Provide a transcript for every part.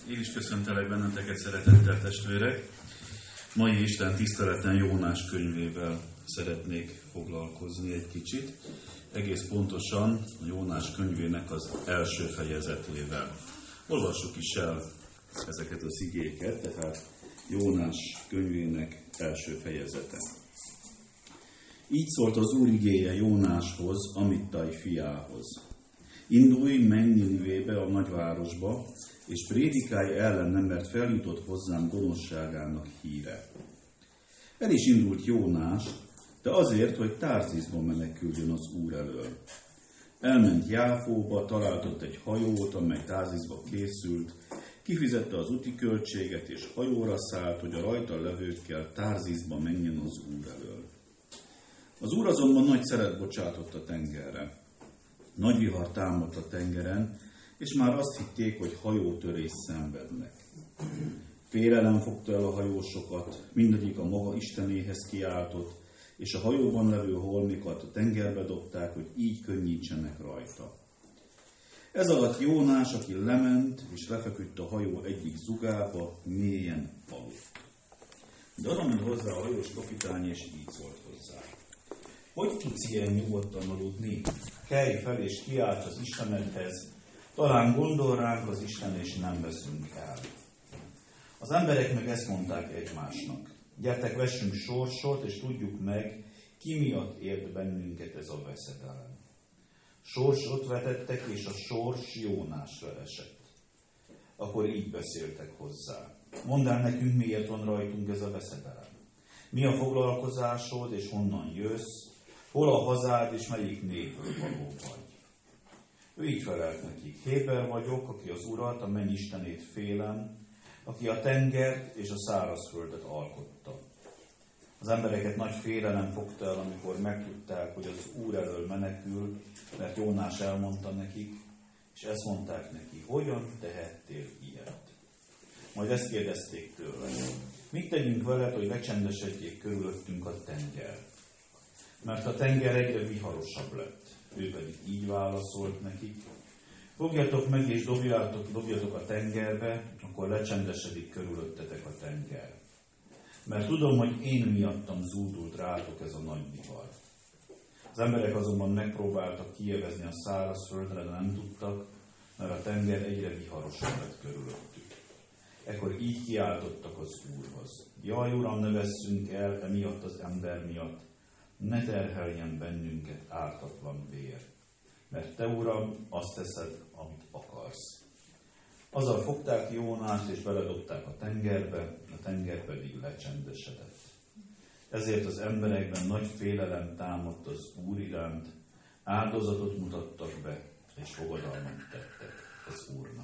Én is köszöntelek benneteket, szeretettel testvérek. Mai Isten tiszteleten Jónás könyvével szeretnék foglalkozni egy kicsit. Egész pontosan a Jónás könyvének az első fejezetével. Olvassuk is el ezeket az igéket, tehát Jónás könyvének első fejezete. Így szólt az Úr igéje Jónáshoz, Amittai fiához. Indulj, menj Ninivébe, a nagyvárosba, és prédikálj ellenem, mert feljutott hozzám gonoszságának híre. El is indult Jónás, de azért, hogy Tárziszba meneküljön az Úr elől. Elment Jáfóba, talált ott egy hajót, amely Tárziszba készült, kifizette az úti költséget, és hajóra szállt, hogy a rajta levőkkel Tárziszba menjen az Úr elől. Az Úr azonban nagy szeret bocsátott a tengerre. Nagy vihar támadt a tengeren, és már azt hitték, hogy hajótörés szenvednek. Félelem fogta el a hajósokat, mindegyik a maga istenéhez kiáltott, és a hajóban levő holmikat a tengerbe dobták, hogy így könnyítsenek rajta. Ez alatt Jónás, aki lement, és lefeküdt a hajó egyik zugába, mélyen aludt. De oda ment hozzá a hajós kapitány, és így szólt hozzá. Hogy tudsz ilyen nyugodtan aludni? Kelj fel és kiálts az Istenedhez, talán gondol ránk az Isten, és nem veszünk el. Az emberek meg ezt mondták egymásnak. Gyertek, vessünk sorsot, és tudjuk meg, ki miatt ért bennünket ez a veszedelem. Sorsot vetettek, és a sors Jónásra esett. Akkor így beszéltek hozzá. Mondd el nekünk, miért van rajtunk ez a veszedelem. Mi a foglalkozásod, és honnan jössz? Hol a hazád, és melyik népből való vagy? Ő így felelt nekik. Héber vagyok, aki az Urat, a mennyistenét félem, aki a tengert és a szárazföldet alkotta. Az embereket nagy félelem fogta el, amikor megtudták, hogy az Úr elől menekül, mert Jónás elmondta nekik, és ezt mondták neki, hogyan tehettél ilyet? Majd ezt kérdezték tőle. Mit tegyünk veled, hogy lecsendesedjék körülöttünk a tenger? Mert a tenger egyre viharosabb lett. Ő pedig így válaszolt nekik. Fogjatok meg és dobjatok a tengerbe, akkor lecsendesedik körülöttetek a tenger. Mert tudom, hogy én miattam zúdult rátok ez a nagy vihar. Az emberek azonban megpróbáltak kijövezni a szárazföldre, de nem tudtak, mert a tenger egyre viharosabb lett körülöttük. Ekkor így kiáltottak az Úrhoz. Jaj, Uram, ne vesszünk el emiatt az ember miatt, ne terheljen bennünket ártatlan vér, mert te, Uram, azt teszed, amit akarsz. Azzal fogták Jónást, és beledobták a tengerbe, a tenger pedig lecsendesedett. Ezért az emberekben nagy félelem támadt az Úr iránt, áldozatot mutattak be, és fogadalmat tettek az Úrnak.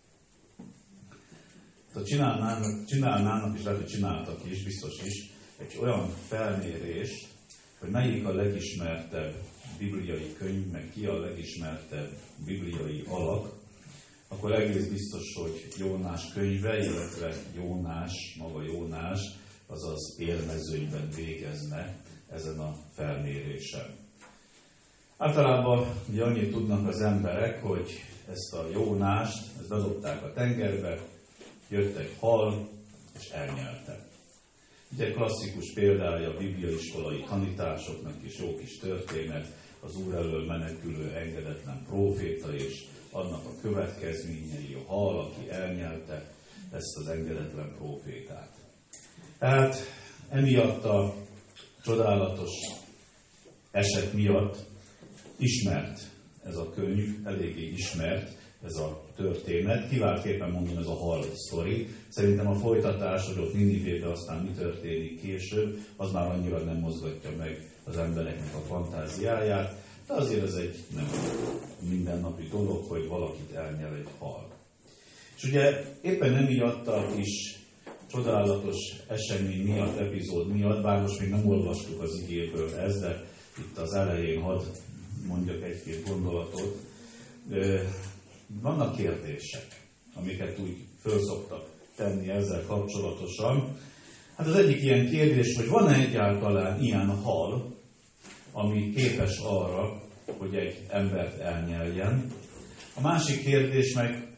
Csinálnának, és lehet, hogy csináltak is, biztos is, egy olyan felmérést, hogy melyik a legismertebb bibliai könyv, meg ki a legismertebb bibliai alak, akkor egész biztos, hogy Jónás könyve, illetve maga Jónás, azaz élmezőnyben végezne ezen a felmérésen. Általában ugye annyit tudnak az emberek, hogy ezt a Jónást, ezt bedobták a tengerbe, jött egy hal, és elnyelte. Ugye klasszikus példája a bibliaiskolai tanításoknak is jó kis történet, az Úr elől menekülő engedetlen próféta, és annak a következményei, a hal, aki elnyelte ezt az engedetlen prófétát. Tehát emiatt a csodálatos eset miatt ismert ez a könyv, eléggé ismert ez a történet. Kiváltképpen mondom, ez a hal sztori. Szerintem a folytatás, hogy ott Ninivébe aztán mi történik később, az már annyira nem mozgatja meg az embereknek a fantáziáját, de azért ez egy nem mindennapi dolog, hogy valakit elnyel egy hal. És ugye éppen emiatt a kis csodálatos esemény miatt, epizód miatt, bár most még nem olvastuk az igéből ezt, de itt az elején hadd mondjak egy-két gondolatot. Vannak kérdések, amiket úgy föl szoktak tenni ezzel kapcsolatosan. Hát az egyik ilyen kérdés, hogy van-e egyáltalán ilyen hal, ami képes arra, hogy egy embert elnyeljen. A másik kérdés meg,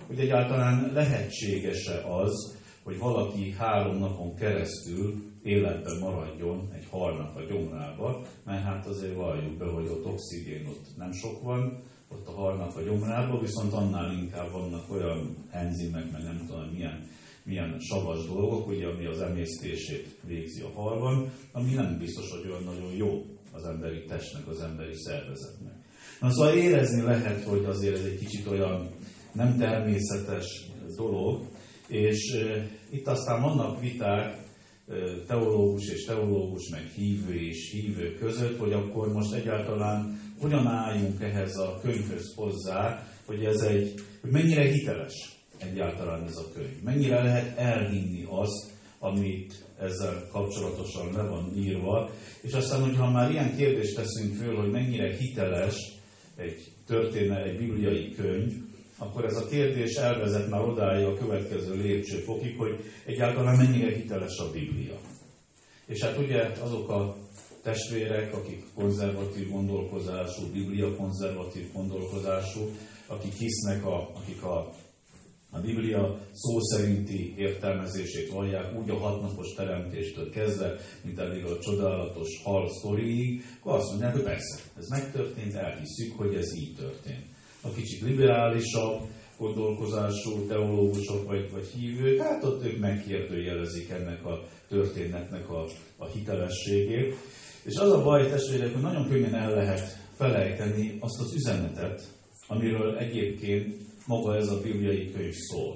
hogy egyáltalán lehetséges-e az, hogy valaki 3 napon keresztül életben maradjon egy halnak a gyomrába, mert hát azért valljuk be, hogy ott oxigén ott nem sok van, ott a halnak a gyomrába, viszont annál inkább vannak olyan enzimek, meg nem tudom milyen savas dolgok, ugye, ami az emésztését végzi a halban, ami nem biztos, hogy olyan nagyon jó az emberi testnek, az emberi szervezetnek. Na szóval érezni lehet, hogy azért ez egy kicsit olyan nem természetes dolog, és itt aztán vannak viták, teológus és teológus, meg hívő és hívő között, hogy akkor most egyáltalán hogyan álljunk ehhez a könyvhöz hozzá, hogy hogy mennyire hiteles egyáltalán ez a könyv. Mennyire lehet elhinni azt, amit ezzel kapcsolatosan le van írva. És aztán, hogyha már ilyen kérdést teszünk föl, hogy mennyire hiteles egy bibliai könyv, akkor ez a kérdés elvezet már odáig a következő lépcsőfokig, hogy egyáltalán mennyire hiteles a Biblia. És hát ugye azok a testvérek, akik konzervatív gondolkozású, Biblia konzervatív gondolkozású, akik hisznek, akik a Biblia szó szerinti értelmezését vallják, úgy a 6 napos teremtéstől kezdve, mint eddig a csodálatos hal sztoriig, akkor azt mondják, hogy persze, ez megtörtént, elhisszük, hogy ez így történt. A kicsit liberálisabb gondolkozású teológusok vagy hívők, hát ott ők megkérdőjelezik ennek a történetnek a hitelességét. És az a baj, testvérek, hogy nagyon könnyen el lehet felejteni azt az üzenetet, amiről egyébként maga ez a bibliai könyv szól.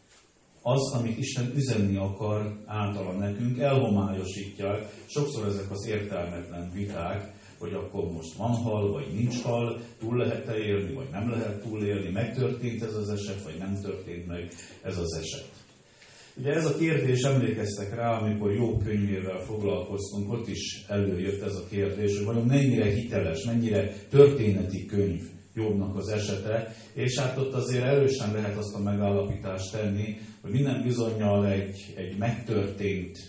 Az, amit Isten üzenni akar általa nekünk, elhomályosítják sokszor ezek az értelmetlen viták, hogy akkor most van hal, vagy nincs hal, túl lehet-e élni, vagy nem lehet túlélni, megtörtént ez az eset, vagy nem történt meg ez az eset. Ugye ez a kérdés, emlékeztek rá, amikor Jobb könyvével foglalkoztunk, ott is előjött ez a kérdés, hogy vajon mennyire hiteles, mennyire történeti könyv Jobbnak az esete, és hát ott azért erősen lehet azt a megállapítást tenni, hogy minden bizonnyal egy megtörtént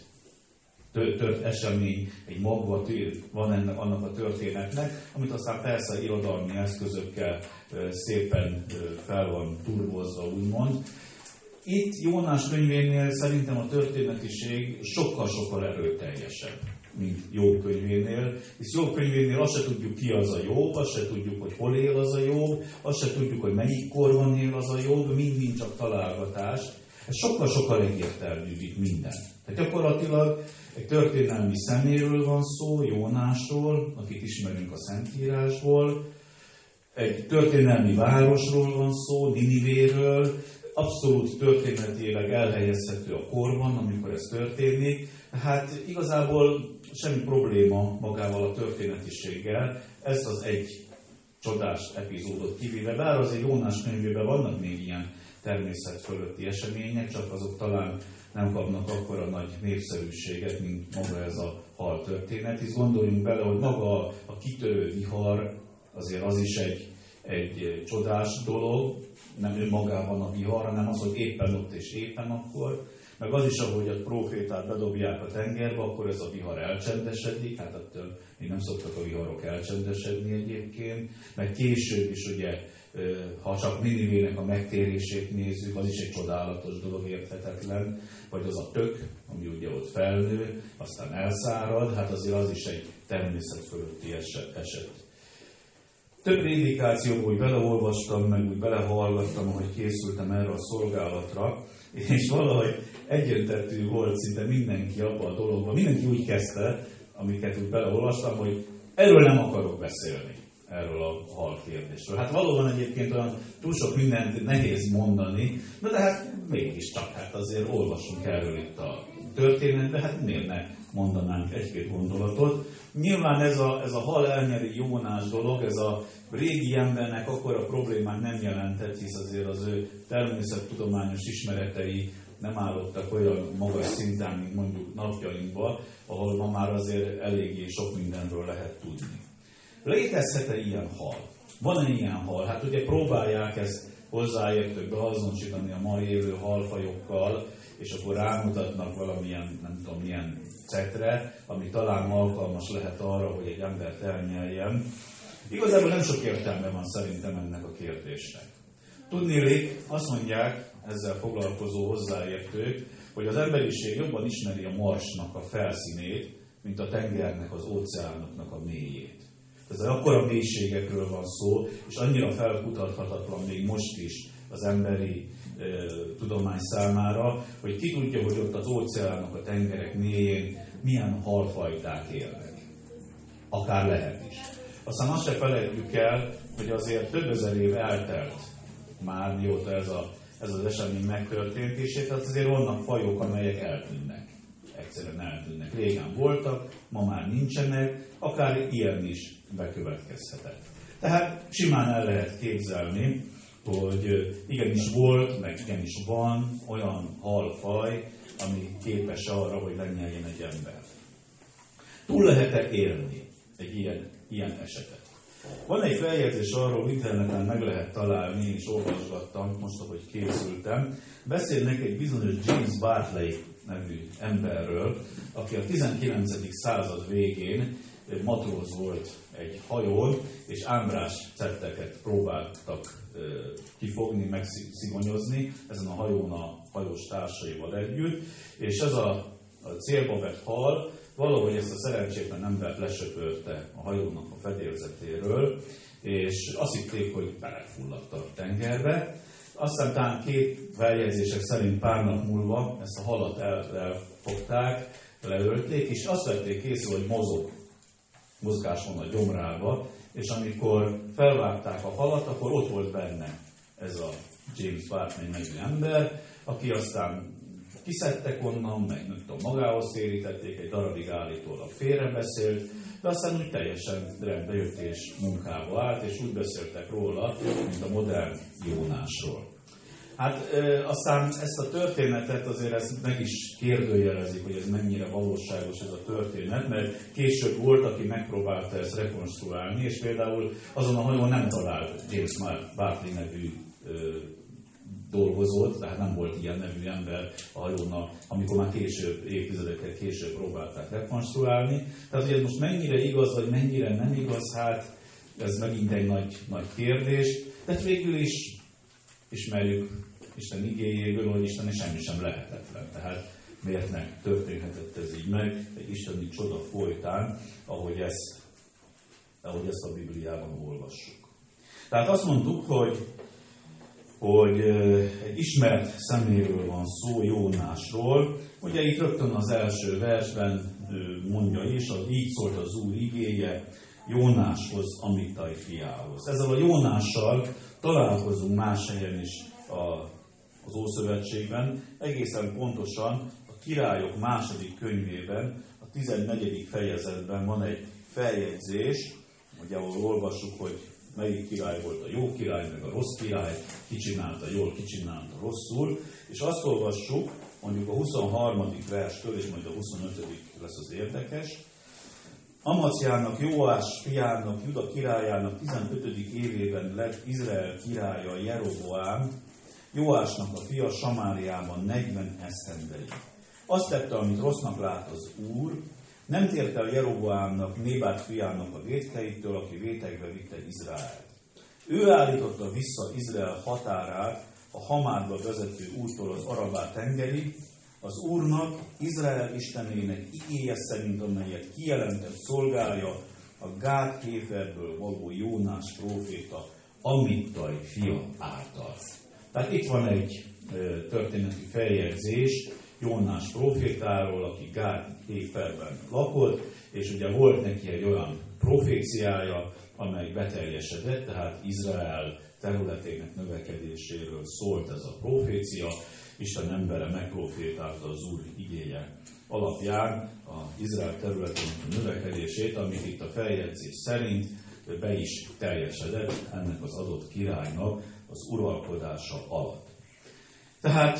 esemény, egy magva van annak a történetnek, amit aztán persze irodalmi eszközökkel szépen fel van turbozva, úgymond. Itt Jónás könyvénél szerintem a történetiség sokkal-sokkal erőteljesebb, mint Jobb könyvénél. Hisz Jobb könyvénél azt se tudjuk, ki az a Jobb, azt se tudjuk, hogy hol él az a Jobb, azt se tudjuk, hogy melyik korban él az a Jobb, mind csak találgatás. Ez sokkal-sokkal egyértelműbb itt minden. Tehát gyakorlatilag egy történelmi szeméről van szó, Jónásról, akit ismerünk a Szentírásból, egy történelmi városról van szó, Ninivéről, abszolút történetileg elhelyezhető a korban, amikor ez történik. Hát igazából semmi probléma magával a történetiséggel, ez az egy csodás epizódot kivéve, bár azért Jónás könyvében vannak még ilyen természet fölötti események, csak azok talán nem kapnak akkora nagy népszerűséget, mint maga ez a hal történet. Hisz gondoljunk bele, hogy maga a kitörő vihar, azért az is egy csodás dolog, nem önmagában a vihar, hanem az, hogy éppen ott és éppen akkor. Meg az is, ahogy a prófétát bedobják a tengerbe, akkor ez a vihar elcsendesedik, hát ettől még nem szoktak a viharok elcsendesedni egyébként. Meg később is ugye, ha csak Ninivének a megtérését nézzük, az is egy csodálatos dolog, érthetetlen, vagy az a tök, ami ugye ott felnő, aztán elszárad, hát azért az is egy természet fölötti eset. Több prédikációban úgy beleolvastam, meg úgy belehallgattam, ahogy készültem erre a szolgálatra, és valahogy egyöntetű volt szinte mindenki abban a dologban. Mindenki úgy kezdte, amiket úgy beleolvastam, hogy erről nem akarok beszélni, erről a hal kérdésről. Hát valóban egyébként olyan túl sok mindent nehéz mondani, de hát mégiscsak, hát azért olvasunk erről itt a történetben, hát miért ne mondanánk egy-két gondolatot. Nyilván ez a hal elnyeri Jónás dolog, ez a régi embernek akkora problémát nem jelentett, hisz azért az ő természettudományos ismeretei nem állottak olyan magas szinten, mint mondjuk napjainkban, ahol ma már azért eléggé sok mindenről lehet tudni. Létezhet-e ilyen hal? Van-e ilyen hal? Hát ugye próbálják ezt hozzáértők beazonosítani a mai élő halfajokkal, és akkor rámutatnak valamilyen, nem tudom milyen cetre, ami talán alkalmas lehet arra, hogy egy embert elnyeljen. Igazából nem sok értelme van szerintem ennek a kérdésnek. Tudniillik, azt mondják ezzel foglalkozó hozzáértők, hogy az emberiség jobban ismeri a Marsnak a felszínét, mint a tengernek, az óceánoknak a mélyét. Ez akkora mélységekről van szó, és annyira felkutathatatlan még most is az emberi tudomány számára, hogy ki tudja, hogy ott az óceánok, a tengerek mélyén milyen halfajták élnek. Akár lehet is. Aztán azt se felejtjük el, hogy azért több ezer év eltelt már, mióta ez az esemény megtörtént, és tehát azért vannak fajok, amelyek eltűnnek. Egyszerűen eltűnnek. Régen voltak, ma már nincsenek, akár ilyen is bekövetkezhetett. Tehát simán el lehet képzelni, hogy igenis volt, meg igenis van olyan halfaj, ami képes arra, hogy lenyeljen egy ember. Túl lehet-e élni egy ilyen esetet? Van egy feljegyzés arról, interneten meg lehet találni, én is olvasgattam, most ahogy készültem. Beszélnek egy bizonyos James Bartley nevű emberről, aki a 19. század végén matróz volt egy hajón, és ámbrás cetteket próbáltak kifogni, megszigonyozni ezen a hajón a hajós társaival együtt, és ez a célba vett hal valahogy ezt a szerencsétlen embert lesöpörte a hajónak a fedélzetéről, és azt hitték, hogy belefulladt a tengerbe. Aztán talán két feljegyzések szerint pár nap múlva ezt a halat elfogták, leölték, és azt vették észre, hogy mozgás van a gyomrába, és amikor felvágták a halat, akkor ott volt benne ez a James Bartley nevű ember, aki aztán kiszedtek onnan, meg nem tudom, magához térítették, egy darabig állítólag félrebeszélt, de aztán úgy teljesen rendbe jött és munkába állt, és úgy beszéltek róla, mint a modern Jónásról. Hát aztán ezt a történetet azért ezt meg is kérdőjelezik, hogy ez mennyire valóságos ez a történet, mert később volt, aki megpróbálta ezt rekonstruálni, és például azon a hajón nem talált James Bartley nevű dolgozott, tehát nem volt ilyen nevű ember a hajón, amikor már később, évtizedekkel később próbálták rekonstruálni. Tehát, hogy ez most mennyire igaz, vagy mennyire nem igaz, hát ez megint egy nagy kérdés. Tehát végül is ismerjük Isten igéjéből, hogy Isten semmi sem lehetetlen. Tehát miért ne történhetett ez így meg, egy isteni csoda folytán, ahogy ezt a Bibliában olvassuk. Tehát azt mondtuk, hogy egy ismert szeméről van szó, Jónásról. Ugye itt rögtön az első versben mondja is, hogy így szólt az Úr igéje Jónáshoz, Amittai fiához. Ezzel a Jónással találkozunk más helyen is az Ószövetségben, egészen pontosan a Királyok második könyvében, a 14. fejezetben van egy feljegyzés, ugye ahol olvassuk, hogy melyik király volt a jó király, meg a rossz király, ki csinálta jól, ki csinálta rosszul, és azt olvassuk, mondjuk a 23. verstől, és majd a 25. lesz az érdekes. Amacjának, Jóás fiának, Juda királyának 15. évében lett Izrael királya Jeroboám, Jóásnak a fia Samáriában 40 esztendeig. Azt tette, amit rossznak lát az Úr, nem tért el Jeroboámnak, Nébát fiának a vétkeitől, aki vétekbe vitte Izraelt. Ő állította vissza Izrael határát a Hamádba vezető úttól az Arabá tengerig, az Úrnak, Izrael istenének igéje szerint, amelyet kijelentett szolgálja a Gád-Héferből való Jónás próféta, Amittai fia által. Tehát itt van egy történeti feljegyzés Jónás prófétáról, aki Gád-Héferben lakott, és ugye volt neki egy olyan proféciája, amely beteljesedett, tehát Izrael területének növekedéséről szólt ez a profécia. Isten embere megprofétálta az Úr igéje alapján az Izrael területének a növekedését, amit itt a feljegyzés szerint be is teljesedett ennek az adott királynak az uralkodása alatt. Tehát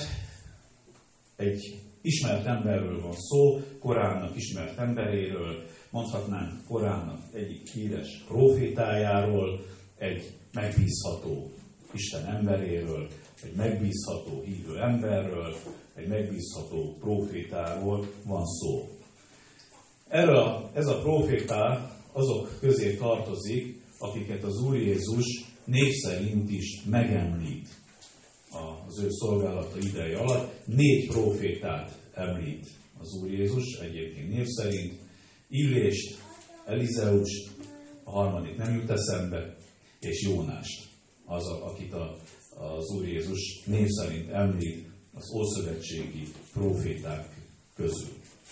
egy ismert emberről van szó, Koránnak ismert emberéről, mondhatnánk Koránnak egyik híres profétájáról, egy megbízható Isten emberéről, egy megbízható hívő emberről, egy megbízható profétáról van szó. Ez a profétá azok közé tartozik, akiket az Úr Jézus név szerint is megemlít az ő szolgálata ideje alatt 4 profétát említ az Úr Jézus, egyébként név szerint, Illést, Elizeust, a harmadik nem jut eszembe, és Jónást, akit az Úr Jézus név szerint említ az ószövetségi proféták közül.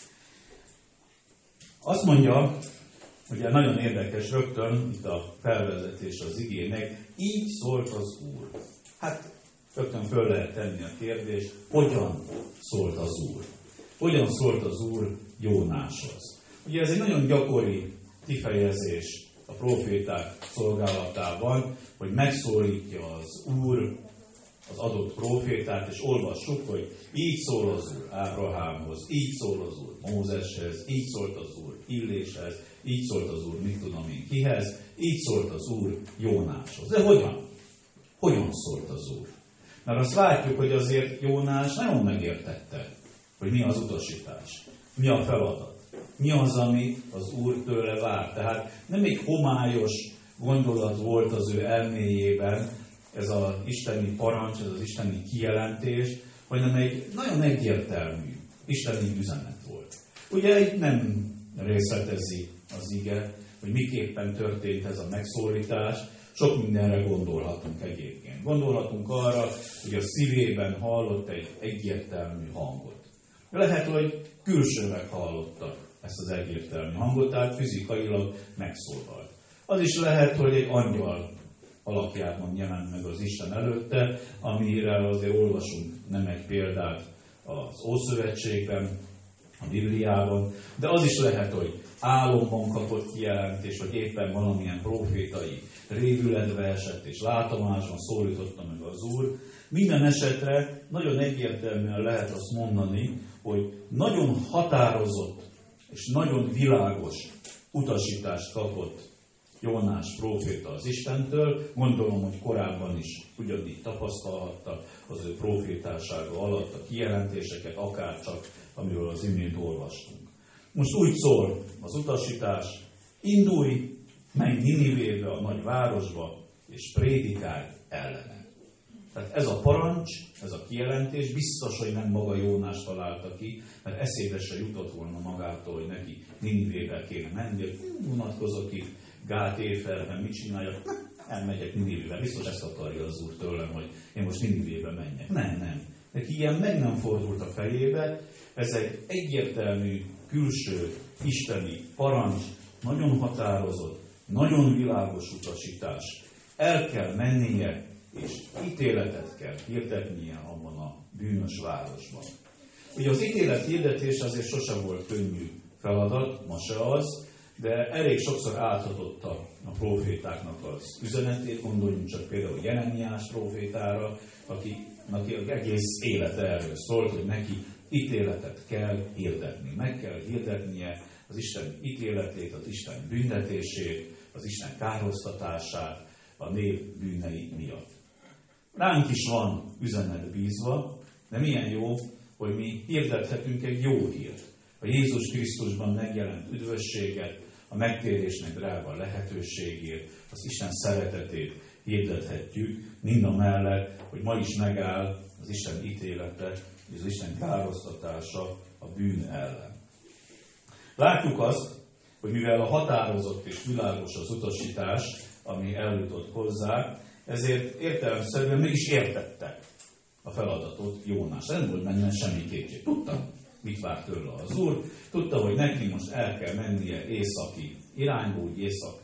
Azt mondja, ugye nagyon érdekes rögtön itt a felvezetés az igének, így szólt az Úr. Hát rögtön föl lehet tenni a kérdést, hogyan szólt az Úr? Hogyan szólt az Úr Jónáshoz? Ugye ez egy nagyon gyakori kifejezés a proféták szolgálatában, hogy megszólítja az Úr az adott profétát, és olvassuk, hogy így szól az Úr Ábrahámhoz, így szól az Úr Mózeshez, így szólt az Úr Illéshez, így szólt az Úr mit tudom én kihez, így szólt az Úr Jónáshoz. De hogyan? Hogyan szólt az Úr? Mert azt látjuk, hogy azért Jónás nagyon megértette, hogy mi az utasítás, mi a feladat, mi az, ami az Úr tőle vár. Tehát nem egy homályos gondolat volt az ő elméjében ez az isteni parancs, ez az isteni kijelentés, hanem egy nagyon egyértelmű isteni üzenet volt. Ugye itt nem részletezi az ige, hogy miképpen történt ez a megszólítás, sok mindenre gondolhatunk egyébként. Gondolhatunk arra, hogy a szívében hallott egy egyértelmű hangot. Lehet, hogy külsőleg hallotta ezt az egyértelmű hangot, tehát fizikailag megszólalt. Az is lehet, hogy egy angyal alakjában jelent meg az Isten előtte, amire azért olvasunk nem egy példát az Ószövetségben, a Bibliában, de az is lehet, hogy álomban kapott kijelentés, hogy éppen valamilyen profétai révületbe esett, és látomásban szólította meg az Úr. Minden esetre nagyon egyértelműen lehet azt mondani, hogy nagyon határozott és nagyon világos utasítást kapott Jónás próféta az Istentől. Gondolom, hogy korábban is ugyanígy tapasztalhatta az ő profétálsága alatt a kijelentéseket, akár csak amiről az imént olvastunk. Most úgy szól az utasítás, indulj, menj Ninivébe, a nagy városba, és prédikálj ellene. Tehát ez a parancs, ez a kijelentés biztos, hogy nem maga Jónás találta ki, mert eszébe se jutott volna magától, hogy neki Ninivébe kéne menni, hogy unatkozok itt, Gát éjfelben, mit csináljak? Elmegyek Ninivébe. Biztos ezt akarja az Úr tőlem, hogy én most Ninivébe menjek. Nem. Neki ilyen meg nem fordult a fejébe. Ez egy egyértelmű, külső, isteni parancs, nagyon határozott, nagyon világos utasítás. El kell mennie, és ítéletet kell hirdetnie abban a bűnös városban. Ugye az ítélet hirdetés azért sosem volt könnyű feladat, ma se az, de elég sokszor áthadotta a profétáknak az üzenetét, gondoljunk csak például Jeremiás profétára, aki egész élete erről szólt, hogy neki ítéletet kell hirdetni. Meg kell hirdetnie az Isten ítéletét, az Isten büntetését, az Isten károsztatását a nép bűnei miatt. Ránk is van üzenet bízva, de milyen jó, hogy mi hirdethetünk egy jó hírt. A Jézus Krisztusban megjelent üdvösséget, a megtérésnek drága lehetőségét, az Isten szeretetét hirdethetjük, mindamellett, hogy ma is megáll az Isten ítélete és az Isten károsztatása a bűn ellen. Látjuk azt, hogy mivel a határozott és világos az utasítás, ami eljutott hozzá, ezért értelemszerűen meg is értette a feladatot Jónás. Nem volt benne semmi kétség. Tudta, mit vár tőle az Úr. Tudta, hogy neki most el kell mennie északi irányba, úgy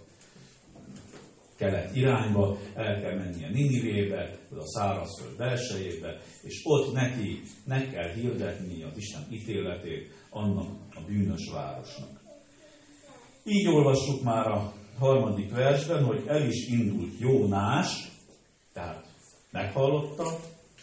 észak-kelet irányba, el kell mennie Ninivébe, a szárazföld belsejébe, és ott neki meg kell hirdetnie az Isten ítéletét annak a bűnös városnak. Így olvassuk már a 3. versben, hogy el is indult Jónás, tehát meghallotta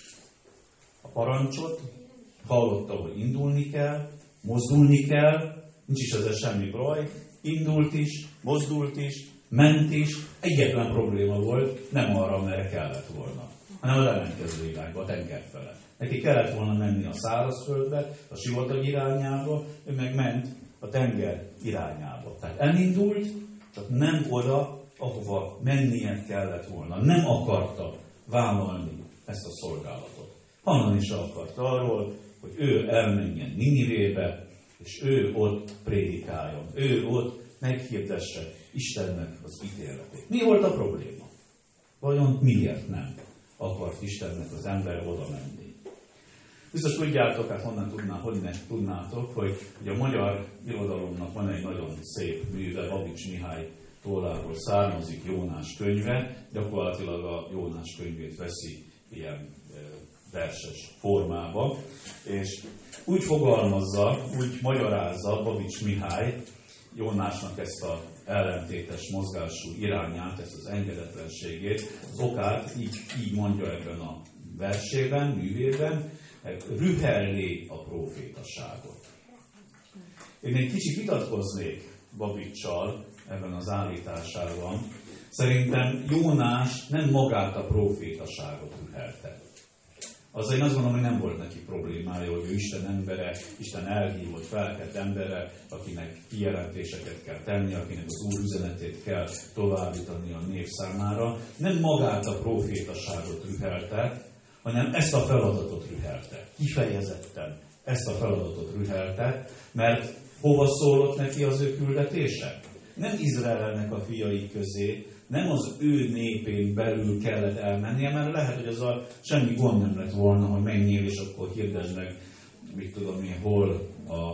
a parancsot, hallotta, hogy indulni kell, mozdulni kell, nincs is ezzel semmi baj, indult is, mozdult is, ment is, egyetlen probléma volt, nem arra, merre kellett volna, hanem az ellenkező irányba, a tenger fele. Neki kellett volna menni a szárazföldbe, a sivatag irányába, ő meg ment a tenger irányába. Tehát elindult, csak nem oda, ahova mennie kellett volna. Nem akarta vállalni ezt a szolgálatot. Hallani is akart arról, hogy ő elmenjen Ninivébe, és ő ott prédikáljon. Ő ott meghirdesse Istennek az ítéletét. Mi volt a probléma? Vajon miért nem akart Istennek az ember oda menni? Biztos tudjátok, hát honnan tudnátok, hogy a magyar irodalomnak van egy nagyon szép műve, Babics Mihály tollából származik Jónás könyve, gyakorlatilag a Jónás könyvét veszi ilyen verses formába, és úgy fogalmazza, úgy magyarázza Babics Mihály Jónásnak ezt az ellentétes mozgású irányát, ezt az engedetlenségét, az okát így mondja ebben a versében, művében, rühellé a profétaságot. Én egy kicsit vitatkoznék Babicsal ebben az állításában. Szerintem Jónás nem magát a profétaságot rühelte. Azzal én azt gondolom, hogy nem volt neki problémája, hogy ő Isten embere, Isten elhívott, felkelt embere, akinek kijelentéseket kell tenni, akinek az Úr üzenetét kell továbbítani a nép számára. Nem magát a profétaságot rühelte, hanem ezt a feladatot rühelte. Kifejezetten ezt a feladatot rühelte, mert hova szólott neki az ő küldetése? Nem Izraelnek a fiai közé, nem az ő népén belül kellett elmennie, mert lehet, hogy azzal semmi gond nem lett volna, hogy menjél, és akkor hirdesd meg, mit tudom én, hol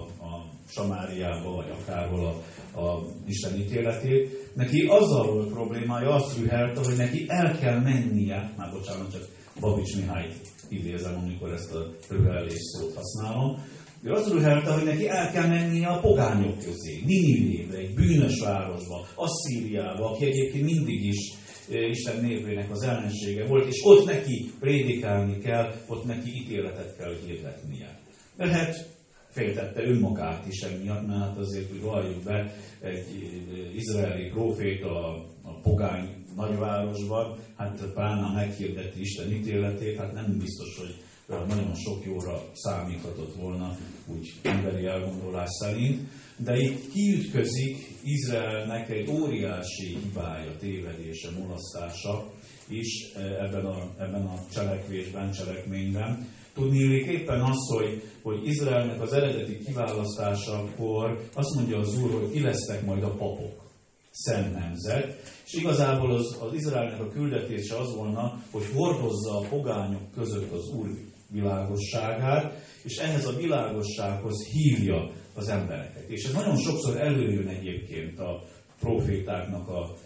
a Samáriában, vagy akárhol a Isten ítéletét. Neki azzal volt problémája, azt rühelte, hogy neki el kell mennie, már bocsánat, csak Babics Mihályt idézem, amikor ezt a rühellés szót használom. Ő azt rühelte, hogy neki el kell mennie a pogányok közé, Ninivébe, egy bűnös városba, Asszíriába, aki egyébként mindig is Isten névének az ellensége volt, és ott neki prédikálni kell, ott neki ítéletet kell hirdetnie. Lehet féltette önmagát is emiatt, mert azért, hogy valljuk be, egy izraeli próféta a pogány nagyvárosban, hát pláne meghirdeti Isten ítéletét, hát nem biztos, hogy nagyon sok jóra számíthatott volna, úgy emberi elgondolás szerint. De itt kiütközik Izraelnek egy óriási hibája, tévedése, mulasztása is ebben a cselekményben. Tudniillik éppen az, hogy Izraelnek az eredeti kiválasztásakor azt mondja az Úr, hogy ti lesztek majd a papok, szent nemzet, és igazából az Izraelnek a küldetése az volna, hogy hordozza a pogányok között az Úr világosságát, és ehhez a világossághoz hívja az embereket. És ez nagyon sokszor előjön egyébként a profétáknak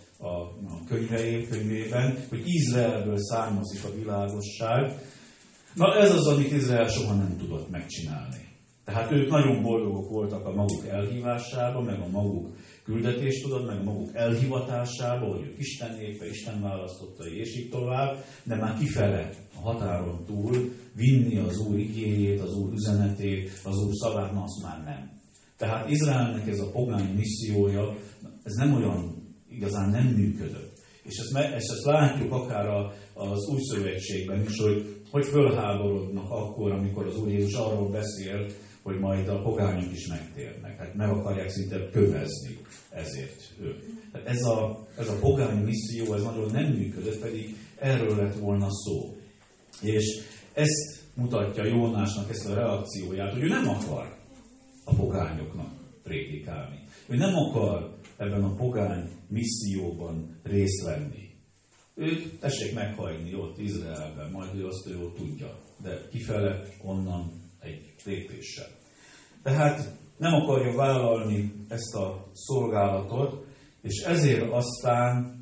a könyvében, hogy Izraelből származik a világosság. Na ez az, amit Izrael soha nem tudott megcsinálni. Tehát ők nagyon boldogok voltak a maguk elhívásában, meg a maguk küldetéstudat, meg a maguk elhivatásában, hogy ők Isten népe, Isten választottai, és így tovább, de már kifele, a határon túl vinni az Úr igéjét, az Úr üzenetét, az Úr szavát, na azt már nem. Tehát Izraelnek ez a pogány missziója, ez nem olyan, igazán nem működött. És ezt látjuk akár az Új Szövetségben is, hogy fölháborodnak akkor, amikor az Úr Jézus arról beszél, hogy majd a pogányok is megtérnek. Hát meg akarják szinte kövezni ezért ők. Tehát ez a pogány misszió, ez nagyon nem működött, pedig erről lett volna szó. És ezt mutatja Jónásnak ezt a reakcióját, hogy ő nem akar a pogányoknak prédikálni. Ő nem akar ebben a pogány misszióban részt venni. Őt tessék meghagyni ott Izraelben, majd ő azt jól tudja, de kifele onnan egy lépéssel. Tehát nem akarja vállalni ezt a szolgálatot, és ezért aztán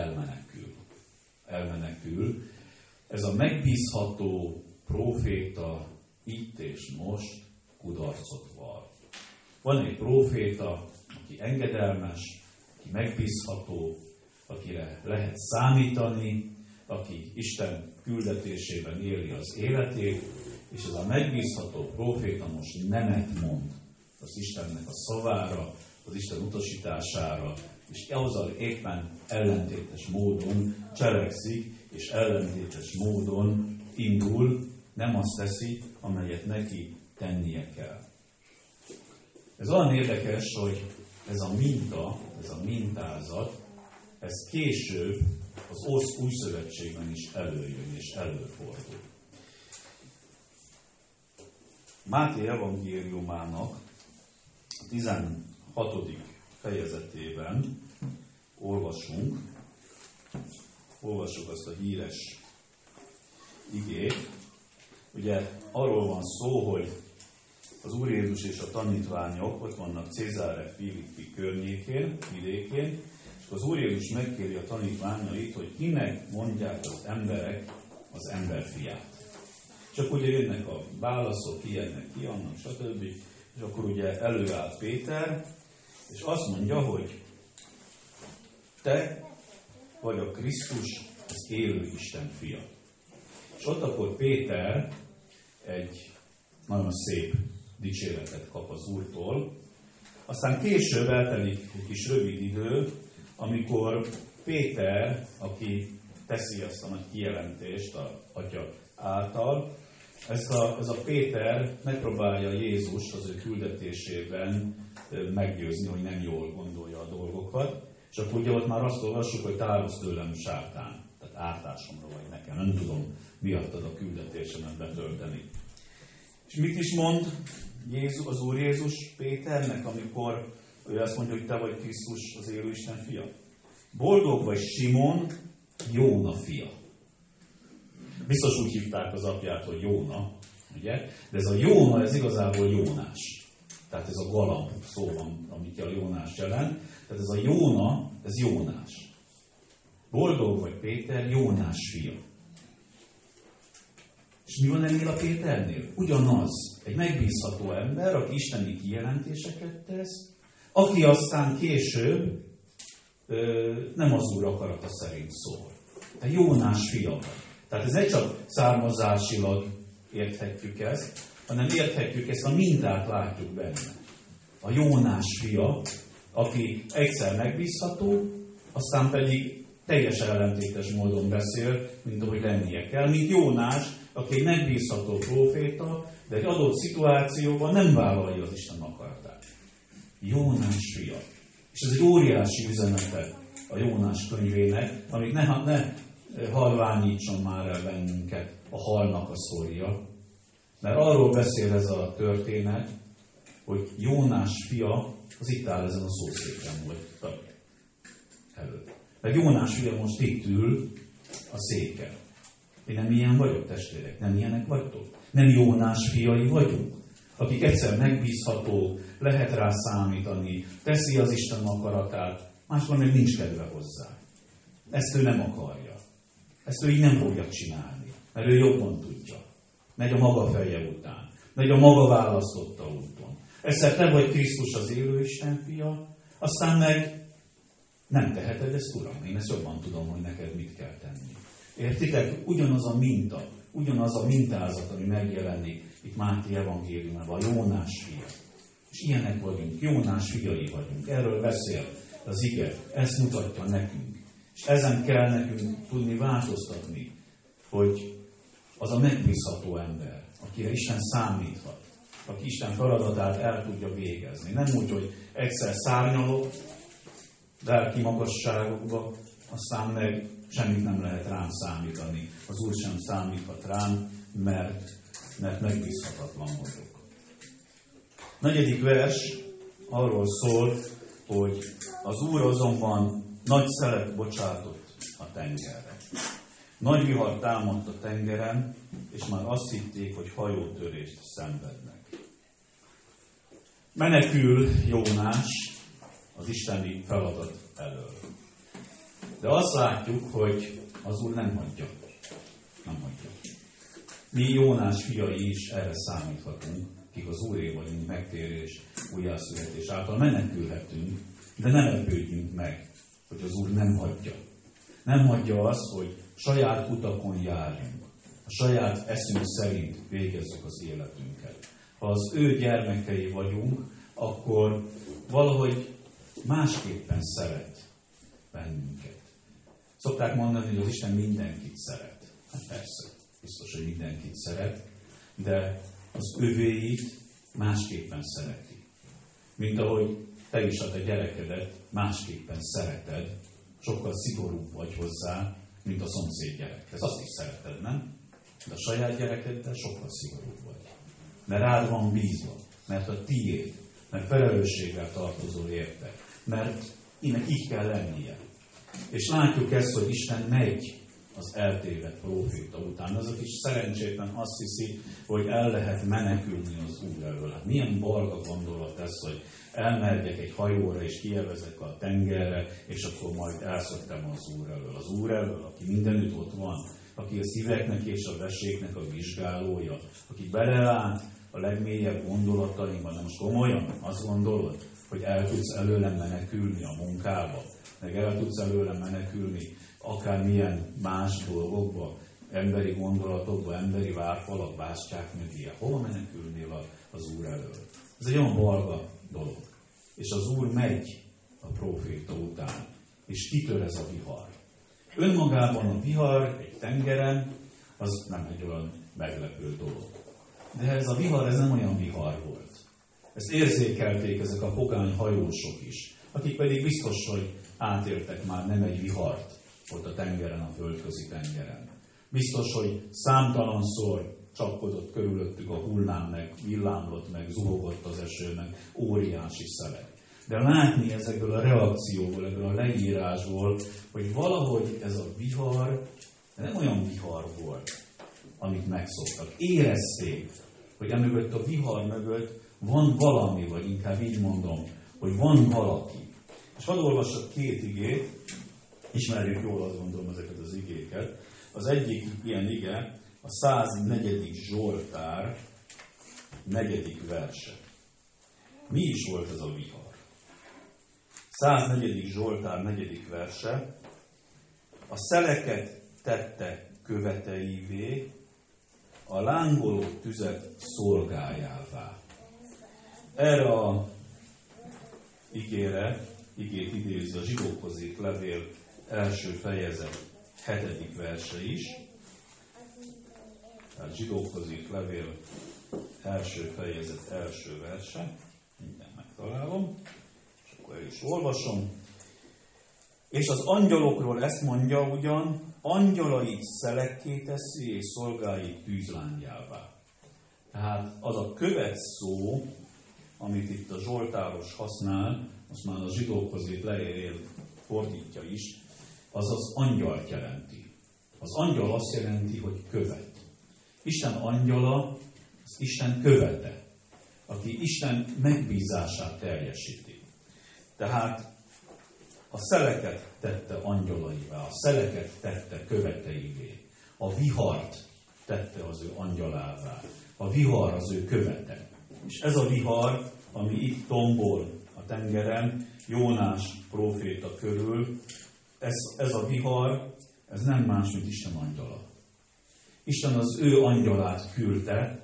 elmenekül. Ez a megbízható próféta itt és most kudarcot vall. Van egy próféta, aki engedelmes, aki megbízható, akire lehet számítani, aki Isten küldetésében éli az életét, és ez a megbízható próféta most nemet mond az Istennek a szavára, az Isten utasítására, és azzal éppen ellentétes módon cselekszik, és ellentétes módon indul, nem azt teszi, amelyet neki tennie kell. Ez olyan érdekes, hogy ez a minta, ez a mintázat, ez később az Új Szövetségben is előjön és előfordul. Máté evangéliumának a 16. fejezetében olvassuk azt a híres igét. Ugye arról van szó, hogy az Úr Jézus és a tanítványok ott vannak Cézarea Philippi környékén, vidékén, és az Úr Jézus megkéri a tanítványait, hogy kinek mondják az emberek az emberfiát. És akkor ugye jönnek a válaszok, ki ennek, ki annak, stb. És akkor ugye előáll Péter, és azt mondja, hogy te vagy a Krisztus, az élő Isten fia. És ott akkor Péter egy nagyon szép dicséretet kap az Úrtól. Aztán később eltelik egy kis rövid idő, amikor Péter, aki teszi azt a nagy kijelentést az Atya által, ez a Péter megpróbálja Jézust az ő küldetésében meggyőzni, hogy nem jól gondolja a dolgokat, és akkor ugye ott már azt olvassuk, hogy távozz tőlem sátán, tehát ártásomra vagy nekem, nem tudom miattad a küldetésemet betölteni. És mit is mond Jézus, az Úr Jézus Péternek, amikor ő azt mondja, hogy te vagy Krisztus, az élő Isten fia? Boldog vagy Simon, Jóna fia. Biztos úgy hívták az apját, hogy Jóna, ugye? De ez a Jóna, ez igazából Jónás. Tehát ez a galamb szó van, amit a Jónás jelent. Tehát ez a Jóna, ez Jónás. Boldog vagy Péter, Jónás fia. És mi van ennél a Péternél? Ugyanaz, egy megbízható ember, aki isteni kijelentéseket tesz, aki aztán később nem az Úr akarata szerint szól. De Jónás fia vagy. Tehát ez ne csak származásilag érthetjük ezt, hanem érthetjük ezt, a mintát látjuk benne. A Jónás fia, aki egyszer megbízható, aztán pedig teljesen ellentétes módon beszél, mint ahogy lennie kell. Mint Jónás, aki egy megbízható próféta, de egy adott szituációban nem vállalja az Isten akaratát. Jónás fia. És ez egy óriási üzenete a Jónás könyvének, amit ne halványítson már el bennünket a halnak a sztoria. Mert arról beszél ez a történet, hogy Jónás fia, az itt áll ezen a szószéken volt előtt. Mert Jónás fia most itt ül a széken. Én nem ilyen vagyok, testvérek? Nem ilyenek vagytok? Nem Jónás fiai vagyunk? Akik egyszer megbízható, lehet rá számítani, teszi az Isten akaratát, máskor meg nincs kedve hozzá. Ezt ő nem akarja. Ezt ő így nem fogja csinálni, mert ő jobban tudja. Megy a maga feje után. Megy a maga választotta úton. Egyszer te vagy Krisztus, az élő Isten fia, aztán meg nem teheted ezt, Uram. Én ezt jobban tudom, hogy neked mit kell tenni. Értitek? Ugyanaz a minta, ugyanaz a mintázat, ami megjelenik itt Máté evangéliumában, a Jónás fia. És ilyenek vagyunk, Jónás fiai vagyunk. Erről beszél az ige, ezt mutatja nekünk. És ezen kell nekünk tudni változtatni, hogy az a megbízható ember, akire Isten számíthat, aki Isten feladatát el tudja végezni. Nem úgy, hogy egyszer szárnyalok lelki magasságokba, aztán meg semmit nem lehet rám számítani. Az Úr sem számíthat rám, mert megbízhatatlan vagyok. 4. vers arról szól, hogy az Úr azonban nagy szelet bocsátott a tengerre. Nagy vihar támadt a tengeren, és már azt hitték, hogy hajótörést szenvednek. Menekül Jónás az isteni feladat elől. De azt látjuk, hogy az Úr nem hagyja. Nem hagyja. Mi Jónás fiai is erre számíthatunk, akik az Úré vagyunk, megtérés, újjászületés által menekülhetünk, de ne lepődjünk meg, hogy az Úr nem hagyja. Nem hagyja azt, hogy saját utakon járjunk. A saját eszünk szerint végezzük az életünket. Ha az ő gyermekei vagyunk, akkor valahogy másképpen szeret bennünket. Szokták mondani, hogy az Isten mindenkit szeret. Hát persze, biztos, hogy mindenkit szeret, de az övéit másképpen szereti. Mint ahogy te is a te gyerekedet másképpen szereted, sokkal szigorúbb vagy hozzá, mint a szomszéd gyerekhez. Azt is szereted, nem? De a saját gyerekeddel sokkal szigorúbb vagy. mert rád van bízva, mert a tiéd, mert felelősséggel tartozol érte, mert így kell lennie. És látjuk ezt, hogy Isten megy az eltévedt próféta után. Az a kis szerencsétlen azt hiszi, hogy el lehet menekülni az Úr elől. Hát milyen balga gondolat ez, hogy elmegyek egy hajóra, és kielvezek a tengerre, és akkor majd elszöktem az Úr elől. Az Úr elől, aki mindenütt ott van, aki a szíveknek és a veséknek a vizsgálója, aki belelát a legmélyebb gondolatainkban. De most komolyan azt gondolod, hogy el tudsz előlem menekülni a munkába, meg el tudsz előlem menekülni akármilyen más dolgokba, emberi gondolatokba, emberi várfalak, bástyák mögé. Hova menekülnél az Úr elől? Ez egy olyan balga dolog. És az Úr megy a próféta után, és kitör ez a vihar. Önmagában a vihar egy tengeren, az nem egy olyan meglepő dolog. De ez a vihar, ez nem olyan vihar volt. Ezt érzékelték ezek a pogány hajósok is, akik pedig biztos, hogy átéltek már nem egy vihart ott a tengeren, a földközi tengeren. Biztos, hogy számtalanszor csapkodott körülöttük a hullám, meg villámlott, meg zuhogott az eső, meg óriási szelek. De látni ezekből a reakcióból, ebből a leírásból, hogy valahogy ez a vihar nem olyan vihar volt, amit megszoktak. Érezték, hogy emögött a vihar mögött van valami, vagy inkább így mondom, hogy van valaki. És hadd olvassak két igét, ismerjük jól, azt gondolom, ezeket az igéket. Az egyik ilyen ige, a 104. Zsoltár 4. verse. Mi is volt ez a vihar? 104. Zsoltár 4. verse. A szeleket tette követeivé, a lángoló tüzet szolgájává. Erre a igét idézi a Zsidókhoz írt levél első fejezet 7. verse is. Tehát Zsidókhoz írt levél első fejezet első verse. Minden megtalálom. És akkor el is olvasom. És az angyalokról ezt mondja ugyan, angyalait szelekké teszi, és szolgáit tűzlángyává. Tehát az a követ szó, amit itt a zsoltáros használ, azt már a Zsidókhoz írt levél fordítja is, az az angyalt jelenti. Az angyal azt jelenti, hogy követ. Isten angyala, az Isten követe, aki Isten megbízását teljesíti. Tehát a szeleket tette angyalaivá, a szeleket tette követeivé, a vihart tette az ő angyalává, a vihar az ő követe. És ez a vihar, ami itt tombol a tengeren, Jónás próféta körül, ez a vihar, ez nem más, mint Isten angyala. Isten az ő angyalát küldte,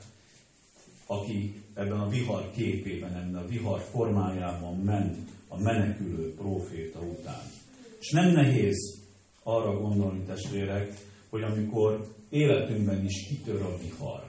aki ebben a vihar képében, ebben a vihar formájában ment a menekülő próféta után. És nem nehéz arra gondolni, testvérek, hogy amikor életünkben is kitör a vihar,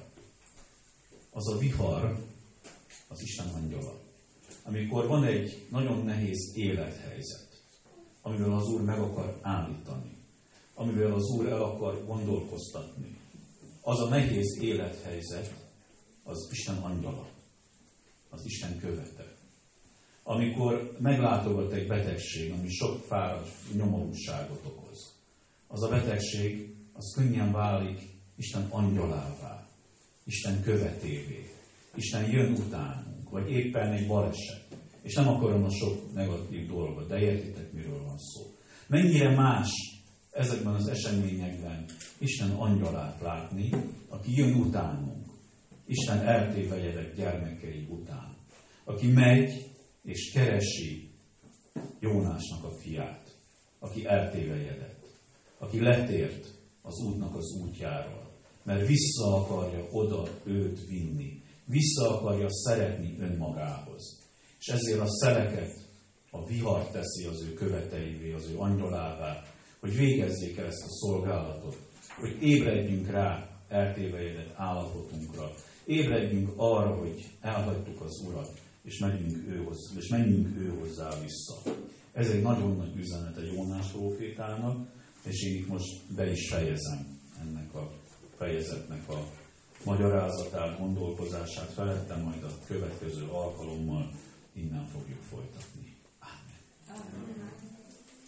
az a vihar az Isten angyala. Amikor van egy nagyon nehéz élethelyzet, amivel az Úr meg akar állítani, amivel az Úr el akar gondolkoztatni, az a nehéz élethelyzet az Isten angyala, az Isten követe. Amikor meglátogat egy betegség, ami sok fáradt nyomorúságot okoz, az a betegség, az könnyen válik Isten angyalává, Isten követévé. Isten jön utánunk, vagy éppen egy baleset. És nem akarom a sok negatív dolgot, de értitek, miről van szó. Mennyire más ezekben az eseményekben Isten angyalát látni, aki jön utánunk, Isten eltévejedett gyermekei után, aki megy és keresi Jónásnak a fiát, aki eltévejedett, aki letért az útnak az útjáról, mert vissza akarja oda őt vinni, vissza akarja szeretni önmagához. És ezért a szeleket, a vihar teszi az ő követeivé, az ő angyalává, hogy végezzék el ezt a szolgálatot, hogy ébredjünk rá eltévejedett állapotunkra, ébredjünk arra, hogy elhagytuk az Urat, és menjünk ő hozzá vissza. Ez egy nagyon nagy üzenet a Jónás prófétának, és én itt most be is fejezem ennek a fejezetnek a magyarázatát, gondolkozását felettem majd a következő alkalommal innen fog